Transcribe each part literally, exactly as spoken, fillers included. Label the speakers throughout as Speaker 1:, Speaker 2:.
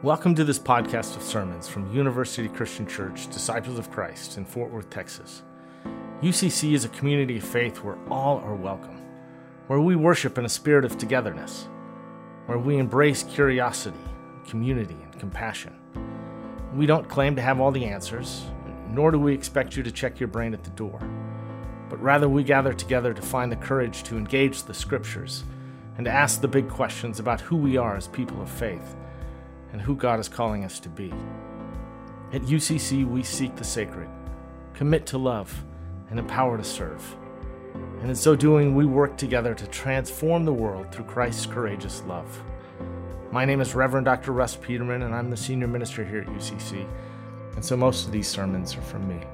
Speaker 1: Welcome to this podcast of sermons from University Christian Church, Disciples of Christ in Fort Worth, Texas. U C C is a community of faith where all are welcome, where we worship in a spirit of togetherness, where we embrace curiosity, community, and compassion. We don't claim to have all the answers, nor do we expect you to check your brain at the door, but rather we gather together to find the courage to engage the scriptures and to ask the big questions about who we are as people of faith and who God is calling us to be. At U C C, we seek the sacred, commit to love, and empower to serve. And in so doing, we work together to transform the world through Christ's courageous love. My name is Reverend Doctor Russ Peterman, and I'm the senior minister here at U C C, and so most of these sermons are from me.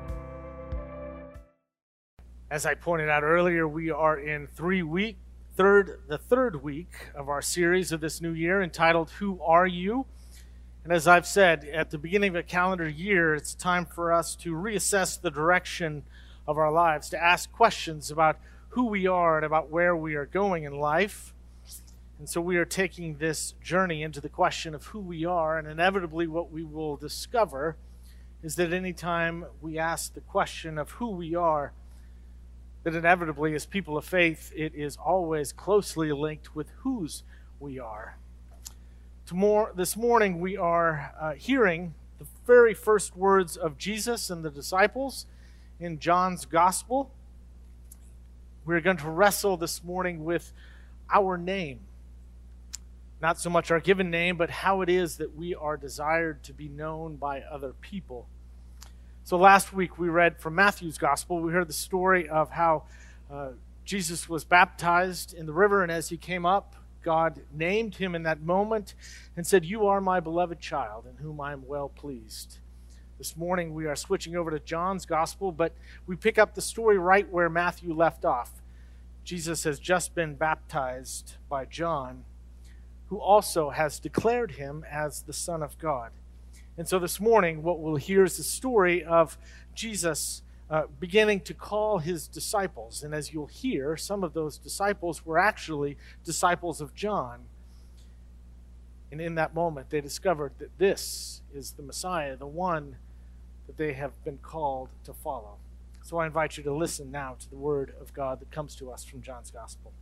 Speaker 1: As I pointed out earlier, we are in three week, third, the third week of our series of this new year entitled, Who Are You? And as I've said, at the beginning of a calendar year, it's time for us to reassess the direction of our lives, to ask questions about who we are and about where we are going in life. And so we are taking this journey into the question of who we are, and inevitably what we will discover is that anytime we ask the question of who we are, that inevitably as people of faith, it is always closely linked with whose we are. Tomorrow, this morning we are uh, hearing the very first words of Jesus and the disciples in John's Gospel. We're going to wrestle this morning with our name. Not so much our given name, but how it is that we are desired to be known by other people. So last week we read from Matthew's Gospel. We heard the story of how uh, Jesus was baptized in the river, and as he came up, God named him in that moment and said, "You are my beloved child, in whom I am well pleased." This morning we are switching over to John's Gospel, but we pick up the story right where Matthew left off. Jesus has just been baptized by John, who also has declared him as the Son of God. And so this morning what we'll hear is the story of Jesus uh, beginning to call his disciples. And as you'll hear, some of those disciples were actually disciples of John. And in that moment, they discovered that this is the Messiah, the one that they have been called to follow. So I invite you to listen now to the word of God that comes to us from John's Gospel.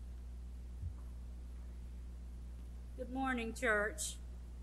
Speaker 2: Good morning, church.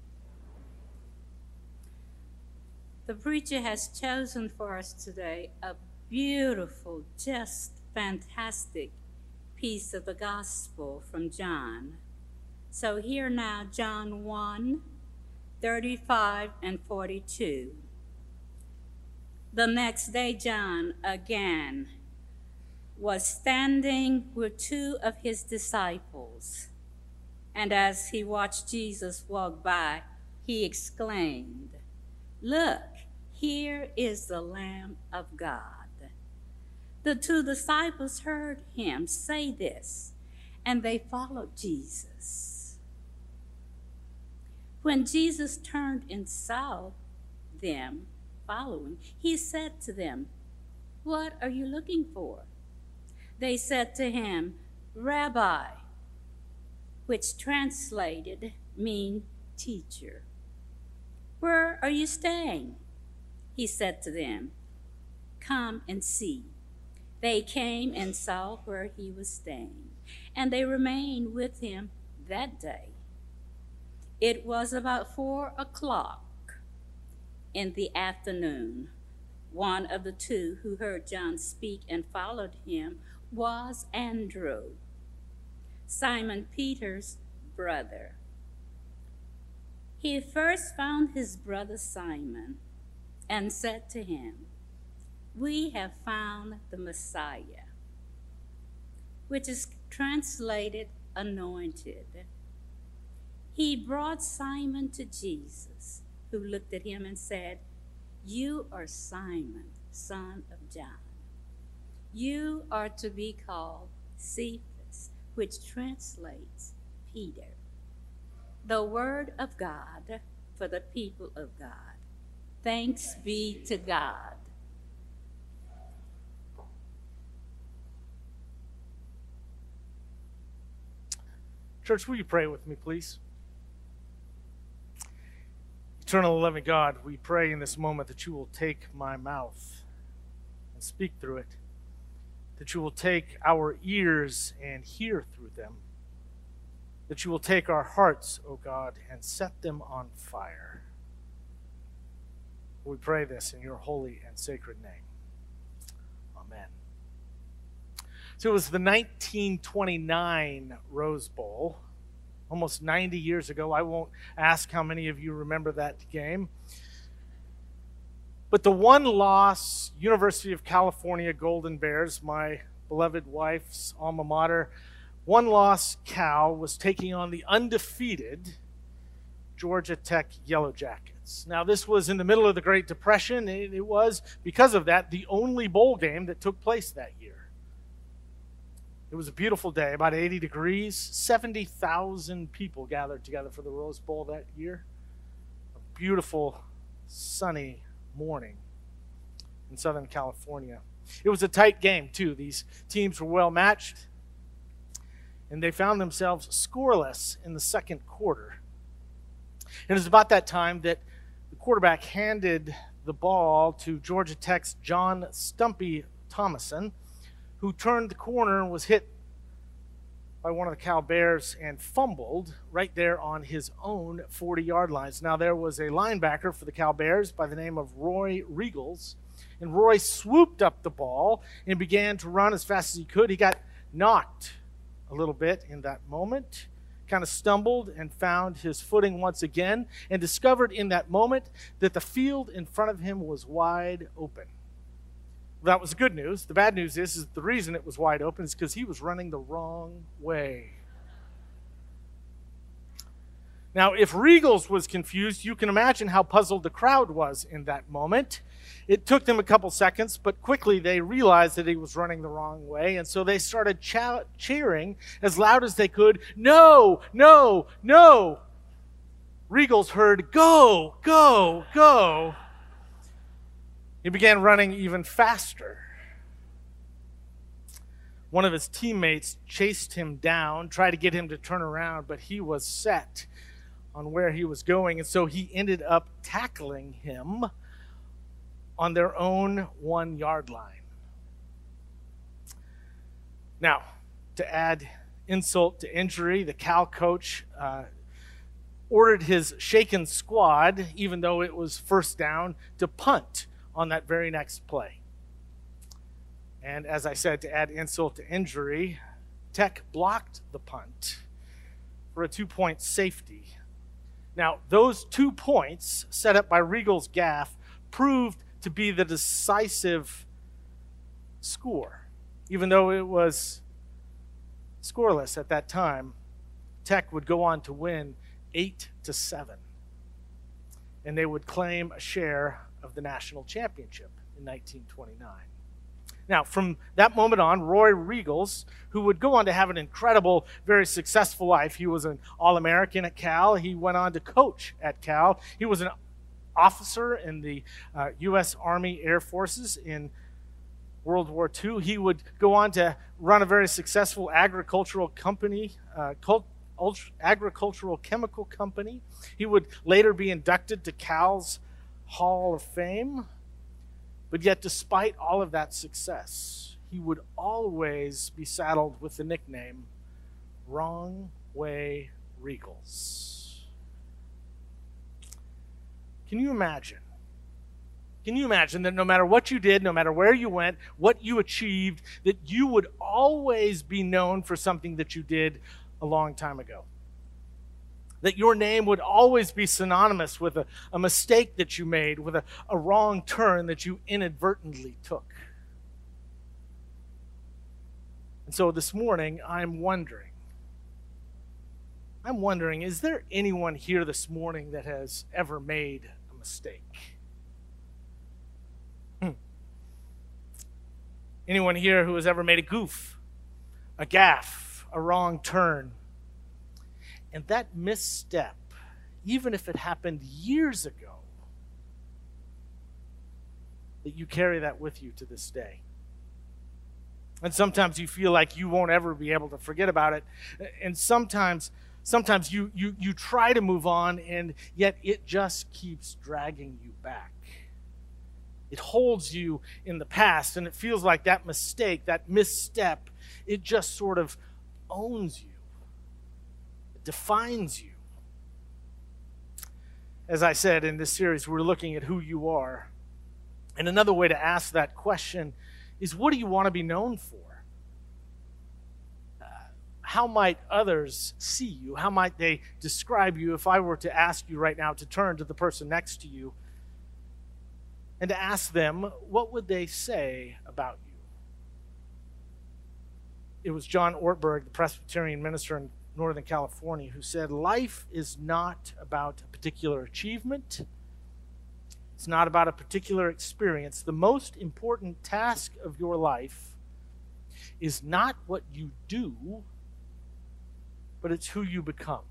Speaker 2: The preacher has chosen for us today a beautiful, just fantastic piece of the gospel from John. So hear now John one, thirty-five and forty-two. The next day John again was standing with two of his disciples, and as he watched Jesus walk by, he exclaimed, "Look, here is the Lamb of God." The two disciples heard him say this, and they followed Jesus. When Jesus turned and saw them following, he said to them, "What are you looking for?" They said to him, "Rabbi," which translated mean teacher. "Where are you staying?" He said to them, "Come and see." They came and saw where he was staying, and they remained with him that day. It was about four o'clock in the afternoon. One of the two who heard John speak and followed him was Andrew, Simon Peter's brother. He first found his brother Simon and said to him, "We have found the Messiah," which is translated anointed. He brought Simon to Jesus, who looked at him and said, "You are Simon, son of John. You are to be called Cephas," which translates Peter. The word of God for the people of God. Thanks be to God.
Speaker 1: Church, will you pray with me, please? Eternal loving God, we pray in this moment that you will take my mouth and speak through it, that you will take our ears and hear through them, that you will take our hearts, O God, and set them on fire. We pray this in your holy and sacred name. Amen. So it was the nineteen twenty-nine Rose Bowl, almost ninety years ago. I won't ask how many of you remember that game. But the one-loss University of California Golden Bears, my beloved wife's alma mater, one-loss Cal was taking on the undefeated Georgia Tech Yellow Jackets. Now, this was in the middle of the Great Depression. It, it was, because of that, the only bowl game that took place that year. It was a beautiful day, about eighty degrees. seventy thousand people gathered together for the Rose Bowl that year. A beautiful, sunny morning in Southern California. It was a tight game, too. These teams were well matched, and they found themselves scoreless in the second quarter. And it was about that time that the quarterback handed the ball to Georgia Tech's John Stumpy Thomason, who turned the corner and was hit by one of the Cal Bears and fumbled right there on his own forty-yard lines. Now, there was a linebacker for the Cal Bears by the name of Roy Riegels, and Roy swooped up the ball and began to run as fast as he could. He got knocked a little bit in that moment, kind of stumbled and found his footing once again, and discovered in that moment that the field in front of him was wide open. That was the good news. The bad news is, is the reason it was wide open is because he was running the wrong way. Now, if Riegels was confused, you can imagine how puzzled the crowd was in that moment. It took them a couple seconds, but quickly they realized that he was running the wrong way, and so they started cha- cheering as loud as they could, "No, no, no!" Riegels heard, "Go, go, go!" He began running even faster. One of his teammates chased him down, tried to get him to turn around, but he was set on where he was going, and so he ended up tackling him on their own one-yard line. Now, to add insult to injury, the Cal coach uh, ordered his shaken squad, even though it was first down, to punt on that very next play. And as I said, to add insult to injury, Tech blocked the punt for a two-point safety. Now, those two points set up by Riegels' gaffe proved to be the decisive score. Even though it was scoreless at that time, Tech would go on to win eight to seven. And they would claim a share of the national championship in nineteen twenty-nine. Now, from that moment on, Roy Riegels, who would go on to have an incredible, very successful life, he was an All-American at Cal. He went on to coach at Cal. He was an officer in the uh, U S Army Air Forces in World War Two. He would go on to run a very successful agricultural company, uh, cult, agricultural chemical company. He would later be inducted to Cal's Hall of Fame. But yet, despite all of that success, he would always be saddled with the nickname Wrong Way Riegels. Can you imagine? Can you imagine that no matter what you did, no matter where you went, what you achieved, that you would always be known for something that you did a long time ago? That your name would always be synonymous with a, a mistake that you made, with a, a wrong turn that you inadvertently took. And so this morning, I'm wondering, I'm wondering, is there anyone here this morning that has ever made a mistake? Hmm. Anyone here who has ever made a goof, a gaffe, a wrong turn? And that misstep, even if it happened years ago, that you carry that with you to this day. And sometimes you feel like you won't ever be able to forget about it. And sometimes Sometimes you, you, you try to move on, and yet it just keeps dragging you back. It holds you in the past, and it feels like that mistake, that misstep, it just sort of owns you. It defines you. As I said, in this series, we're looking at who you are. And another way to ask that question is, what do you want to be known for? Uh, how might others see you? How might they describe you? If I were to ask you right now to turn to the person next to you and to ask them, what would they say about you? It was John Ortberg, the Presbyterian minister in Northern California, who said, life is not about a particular achievement. It's not about a particular experience. The most important task of your life is not what you do, but it's who you become.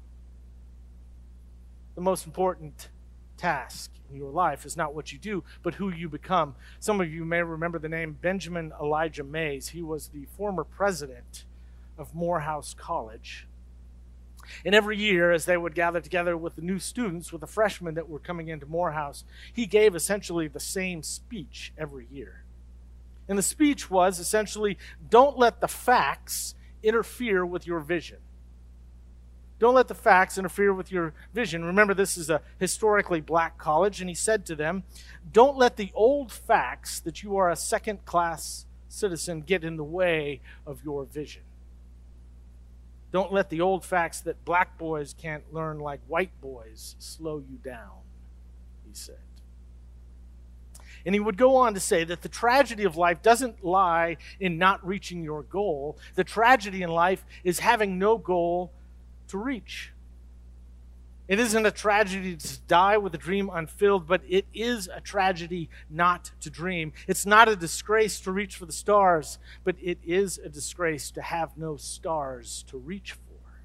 Speaker 1: The most important task in your life is not what you do, but who you become. Some of you may remember the name Benjamin Elijah Mays. He was the former president of Morehouse College. And every year, as they would gather together with the new students, with the freshmen that were coming into Morehouse, he gave essentially the same speech every year. And the speech was essentially, don't let the facts interfere with your vision. Don't let the facts interfere with your vision. Remember, this is a historically black college, and he said to them, don't let the old facts that you are a second-class citizen get in the way of your vision. Don't let the old facts that black boys can't learn like white boys slow you down, he said. And he would go on to say that the tragedy of life doesn't lie in not reaching your goal. The tragedy in life is having no goal to reach. It isn't a tragedy to die with a dream unfilled, but it is a tragedy not to dream. It's not a disgrace to reach for the stars, but it is a disgrace to have no stars to reach for.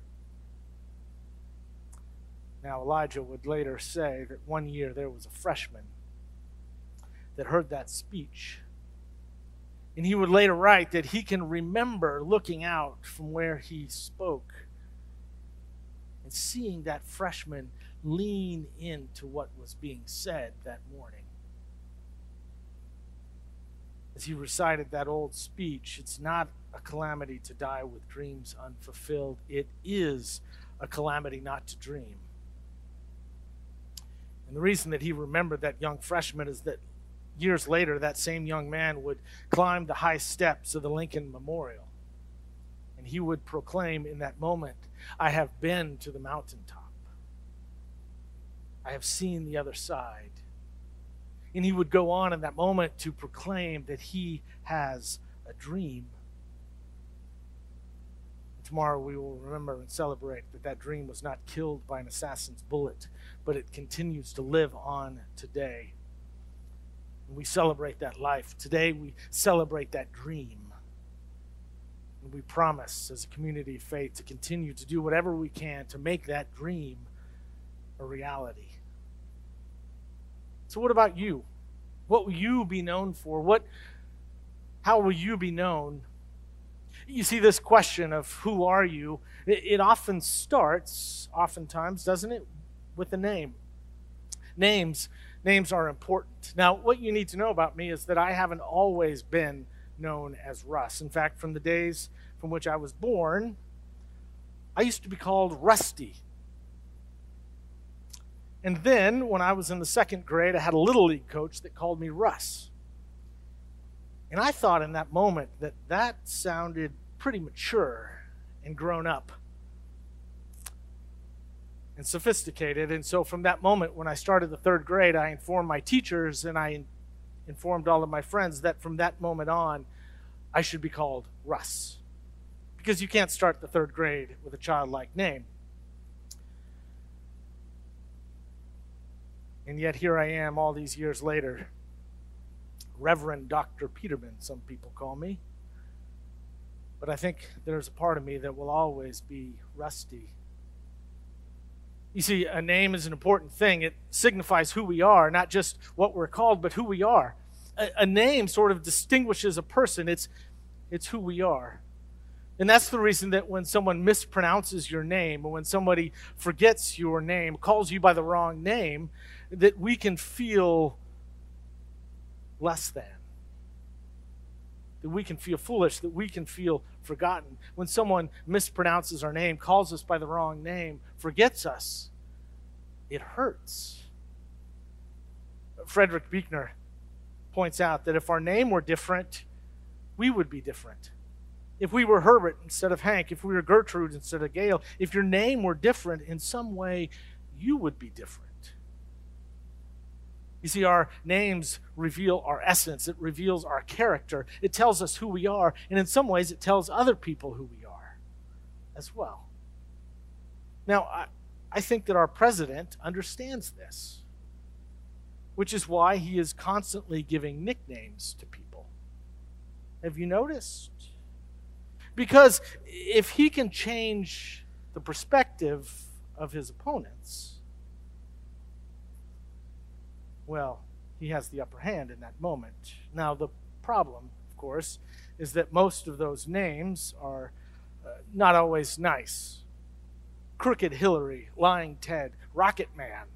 Speaker 1: Now, Elijah would later say that one year there was a freshman that heard that speech. And he would later write that he can remember looking out from where he spoke and seeing that freshman lean into what was being said that morning. As he recited that old speech, it's not a calamity to die with dreams unfulfilled. It is a calamity not to dream. And the reason that he remembered that young freshman is that years later, that same young man would climb the high steps of the Lincoln Memorial. And he would proclaim in that moment, I have been to the mountaintop. I have seen the other side. And he would go on in that moment to proclaim that he has a dream. Tomorrow we will remember and celebrate that that dream was not killed by an assassin's bullet, but it continues to live on today. And we celebrate that life. Today we celebrate that dream. And we promise as a community of faith to continue to do whatever we can to make that dream a reality. So what about you? What will you be known for? What, how will you be known? You see, this question of who are you, it, it often starts, oftentimes, doesn't it, with a name. Names, names are important. Now, what you need to know about me is that I haven't always been known as Russ. In fact, from the days from which I was born, I used to be called Rusty. And then, when I was in the second grade, I had a Little League coach that called me Russ. And I thought in that moment that that sounded pretty mature and grown up and sophisticated. And so from that moment, when I started the third grade, I informed my teachers and I informed all of my friends that from that moment on, I should be called Russ. Because you can't start the third grade with a childlike name. And yet here I am all these years later, Reverend Doctor Peterman, some people call me. But I think there's a part of me that will always be Rusty. You see, a name is an important thing. It signifies who we are, not just what we're called, but who we are. A, a name sort of distinguishes a person. It's, it's who we are. And that's the reason that when someone mispronounces your name, or when somebody forgets your name, calls you by the wrong name, that we can feel less than. That we can feel foolish, that we can feel forgotten. When someone mispronounces our name, calls us by the wrong name, forgets us, it hurts. Frederick Buechner points out that if our name were different, we would be different. If we were Herbert instead of Hank, if we were Gertrude instead of Gail, if your name were different in some way, you would be different. You see, our names reveal our essence. It reveals our character. It tells us who we are, and in some ways it tells other people who we are as well. Now, I, I think that our president understands this, which is why he is constantly giving nicknames to people. Have you noticed? Because if he can change the perspective of his opponents, well, he has the upper hand in that moment. Now, the problem, of course, is that most of those names are uh, not always nice. Crooked Hillary, Lying Ted, Rocket Man.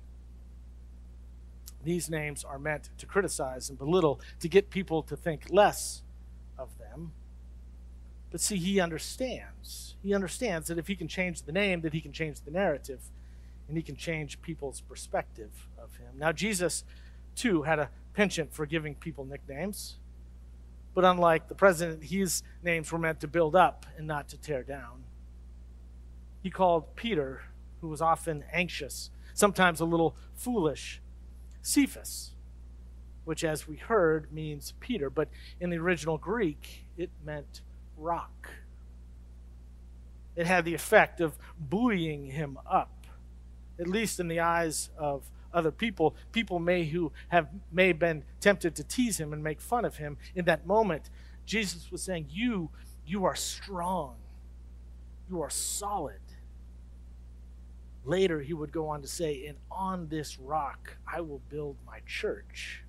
Speaker 1: These names are meant to criticize and belittle, to get people to think less of them. But see, he understands. He understands that if he can change the name, that he can change the narrative, and he can change people's perspective of him. Now, Jesus, too, had a penchant for giving people nicknames. But unlike the president, his names were meant to build up and not to tear down. He called Peter, who was often anxious, sometimes a little foolish, Cephas, which, as we heard, means Peter. But in the original Greek, it meant rock. It had the effect of buoying him up, at least in the eyes of other people. People may who have may have been tempted to tease him and make fun of him. In that moment, Jesus was saying, you, you are strong. You are solid. Later, he would go on to say, and on this rock I will build my church.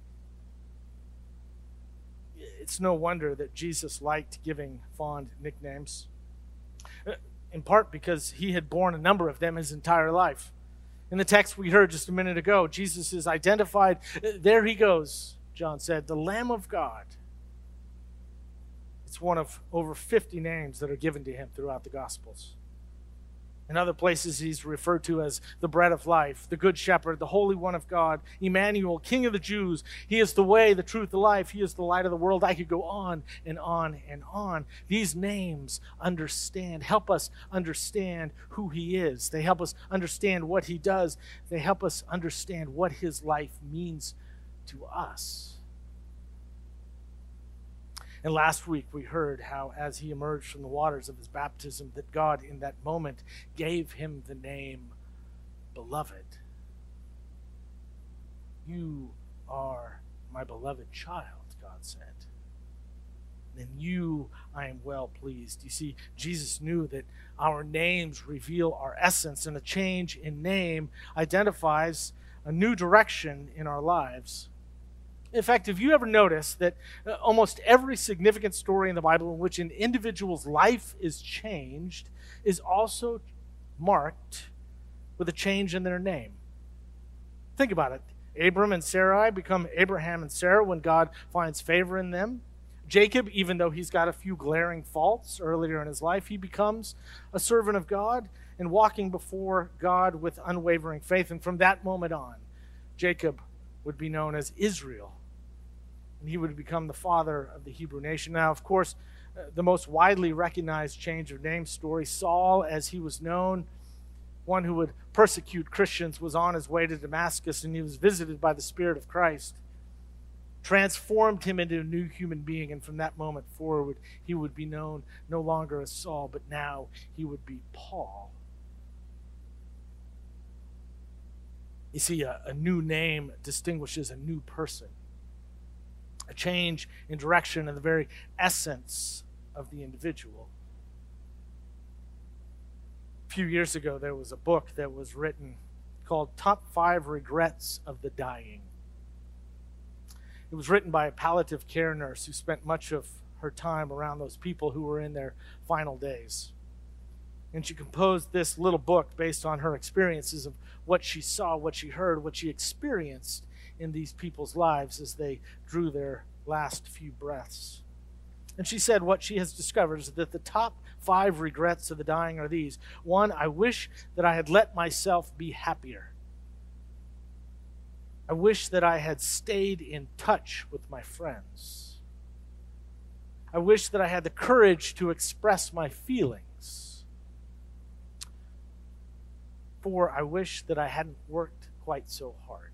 Speaker 1: It's no wonder that Jesus liked giving fond nicknames, in part because he had borne a number of them his entire life. In the text we heard just a minute ago, Jesus is identified. There he goes, John said, the Lamb of God. It's one of over fifty names that are given to him throughout the Gospels. In other places, he's referred to as the bread of life, the good shepherd, the Holy One of God, Emmanuel, King of the Jews. He is the way, the truth, the life. He is the light of the world. I could go on and on and on. These names understand, help us understand who he is. They help us understand what he does. They help us understand what his life means to us. And last week we heard how as he emerged from the waters of his baptism, that God in that moment gave him the name Beloved. You are my beloved child, God said. In you I am well pleased. You see, Jesus knew that our names reveal our essence, and a change in name identifies a new direction in our lives. In fact, have you ever noticed that uh, almost every significant story in the Bible in which an individual's life is changed is also marked with a change in their name? Think about it. Abram and Sarai become Abraham and Sarah when God finds favor in them. Jacob, even though he's got a few glaring faults earlier in his life, he becomes a servant of God and walking before God with unwavering faith. And from that moment on, Jacob would be known as Israel, and he would become the father of the Hebrew nation. Now, of course, uh, the most widely recognized change of name story, Saul, as he was known, one who would persecute Christians, was on his way to Damascus, and he was visited by the Spirit of Christ, transformed him into a new human being, and from that moment forward, he would be known no longer as Saul, but now he would be Paul. You see, a, a new name distinguishes a new person. A change in direction in the very essence of the individual. A few years ago, there was a book that was written called Top Five Regrets of the Dying. It was written by a palliative care nurse who spent much of her time around those people who were in their final days. And she composed this little book based on her experiences of what she saw, what she heard, what she experienced in these people's lives as they drew their last few breaths. And she said what she has discovered is that the top five regrets of the dying are these. One, I wish that I had let myself be happier. I wish that I had stayed in touch with my friends. I wish that I had the courage to express my feelings. Four, I wish that I hadn't worked quite so hard.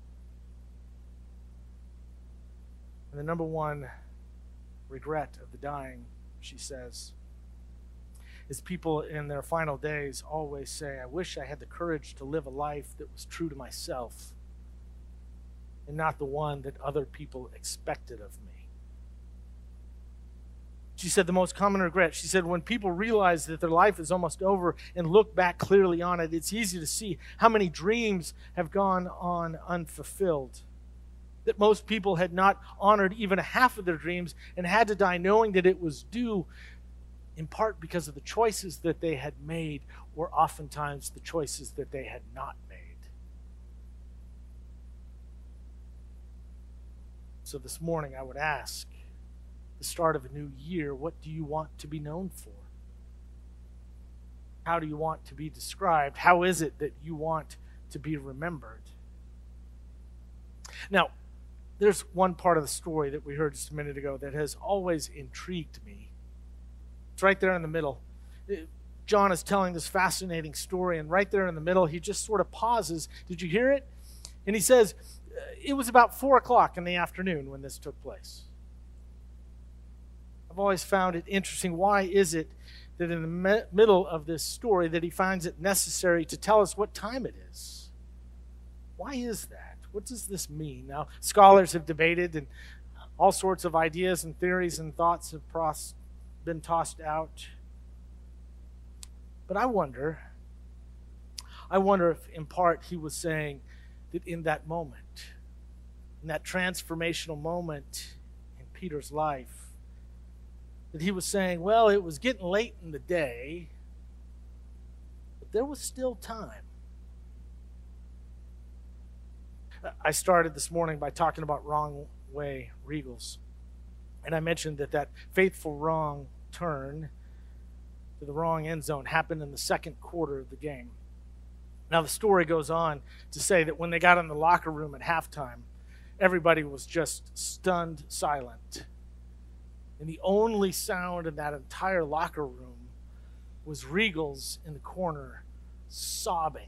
Speaker 1: And the number one regret of the dying, she says, is people in their final days always say, I wish I had the courage to live a life that was true to myself and not the one that other people expected of me. She said the most common regret, she said when people realize that their life is almost over and look back clearly on it, it's easy to see how many dreams have gone on unfulfilled. That most people had not honored even a half of their dreams and had to die knowing that it was due in part because of the choices that they had made, or oftentimes the choices that they had not made. So this morning I would ask, the start of a new year, what do you want to be known for? How do you want to be described? How is it that you want to be remembered? Now, there's one part of the story that we heard just a minute ago that has always intrigued me. It's right there in the middle. John is telling this fascinating story, and right there in the middle, he just sort of pauses. Did you hear it? And he says, it was about four o'clock in the afternoon when this took place. I've always found it interesting. Why is it that in the me- middle of this story that he finds it necessary to tell us what time it is? Why is that? What does this mean? Now, scholars have debated, and all sorts of ideas and theories and thoughts have pros- been tossed out. But I wonder, I wonder if in part he was saying that in that moment, in that transformational moment in Peter's life, that he was saying, well, it was getting late in the day, but there was still time. I started this morning by talking about wrong way Regals. And I mentioned that that faithful wrong turn to the wrong end zone happened in the second quarter of the game. Now the story goes on to say that when they got in the locker room at halftime, everybody was just stunned silent. And the only sound in that entire locker room was Regals in the corner sobbing.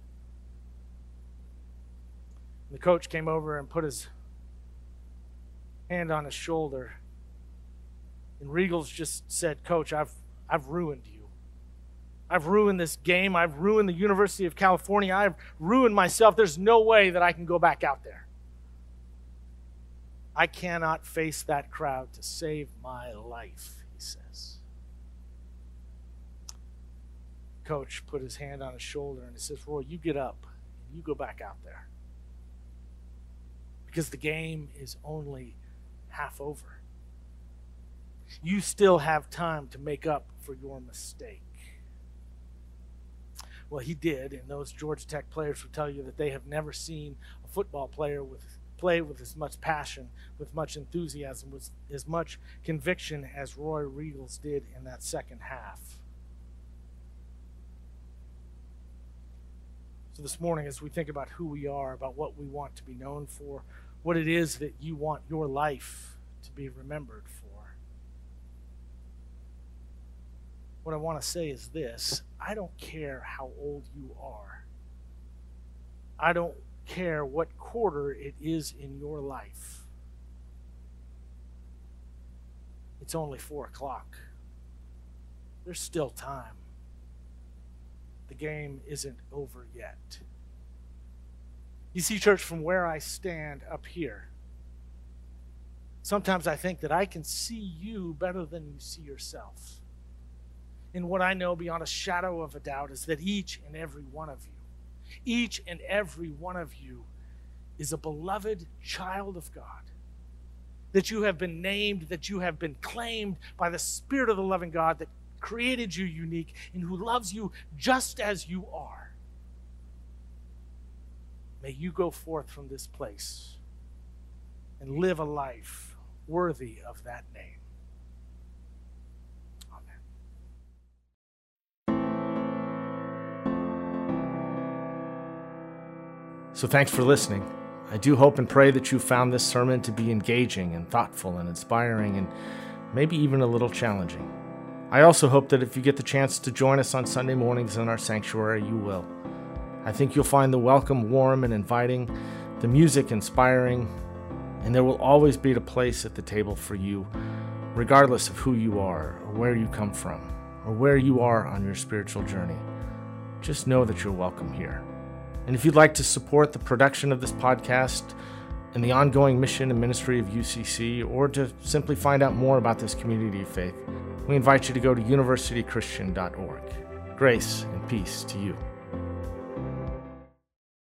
Speaker 1: The coach came over and put his hand on his shoulder. And Regals just said, Coach, I've I've ruined you. I've ruined this game. I've ruined the University of California. I've ruined myself. There's no way that I can go back out there. I cannot face that crowd to save my life, he says. Coach put his hand on his shoulder and he says, Roy, you get up and you go back out there. Because the game is only half over. You still have time to make up for your mistake. Well, he did, and those Georgia Tech players will tell you that they have never seen a football player with play with as much passion, with much enthusiasm, with as much conviction as Roy Regals did in that second half. So this morning, as we think about who we are, about what we want to be known for, what it is that you want your life to be remembered for, what I want to say is this: I don't care how old you are. I don't care what quarter it is in your life. It's only four o'clock. There's still time. The game isn't over yet. You see, church, from where I stand up here, sometimes I think that I can see you better than you see yourself. And what I know beyond a shadow of a doubt is that each and every one of you, each and every one of you is a beloved child of God. that you have been named, that you have been claimed by the Spirit of the loving God that created you unique and who loves you just as you are. May you go forth from this place and live a life worthy of that name. So thanks for listening. I do hope and pray that you found this sermon to be engaging and thoughtful and inspiring and maybe even a little challenging. I also hope that if you get the chance to join us on Sunday mornings in our sanctuary, you will. I think you'll find the welcome warm and inviting, the music inspiring, and there will always be a place at the table for you, regardless of who you are or where you come from or where you are on your spiritual journey. Just know that you're welcome here. And if you'd like to support the production of this podcast and the ongoing mission and ministry of U C C, or to simply find out more about this community of faith, we invite you to go to university christian dot org. Grace and peace to you.